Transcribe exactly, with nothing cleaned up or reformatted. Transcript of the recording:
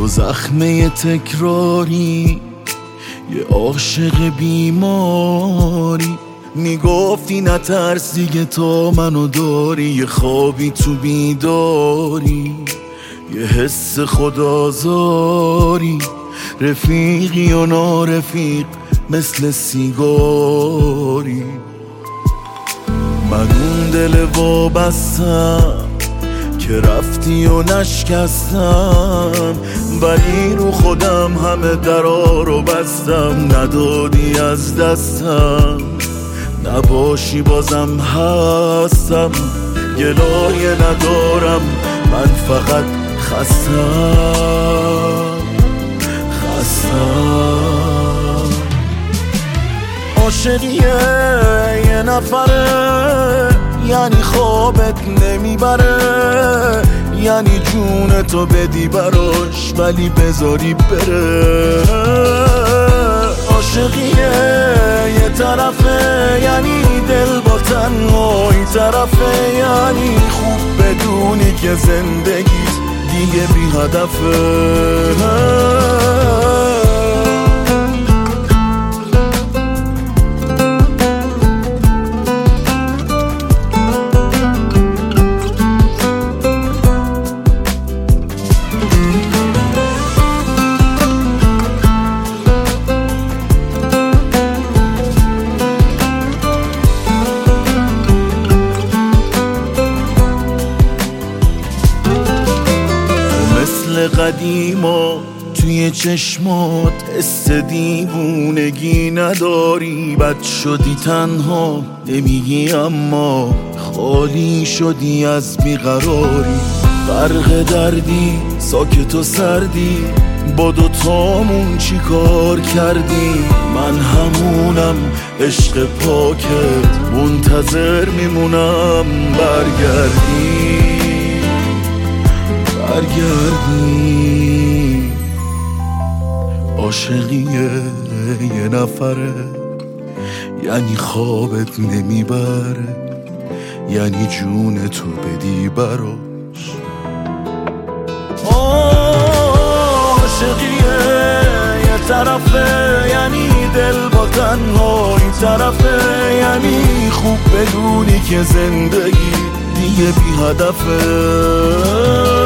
تو زخمه تکراری، یه عاشق بیماری. میگفتی نترس دیگه تا منو داری، یه خوابی تو بیداری، یه حس خودآزاری. رفیقی و نارفیق مثل سیگاری. من اون دل وابستم که رفتی و نشکستم، ولی رو خودم همه درا رو بستم. ندادی از دستم، نباشی بازم هستم. گلایه ندارم، من فقط خستم خستم. عاشقیه یه نفره، یعنی خوابت نمیبره، یعنی جون تو بدی براش ولی بذاری بره. عاشقیه یه طرفه، یعنی دل با تنهایی طرفه، یعنی خوب بدونی که زندگی دیگه بی هدفه. قدیما توی چشمات حس دیوونگی نداری. بد شدی تنها نمیگی اما خالی شدی از بیقراری. غرق دردی ساکت و سردی، با دوتامون چی کار کردی؟ من همونم عشق پاکت، منتظر میمونم برگردی برگردی. عاشقیه یه نفره، یعنی خوابت نمیبره، یعنی جون تو بدی براش. عاشقیه یه طرفه، یعنی دل با تنهایی طرفه، یعنی خوب بدونی که زندگی دیگه بی هدفه.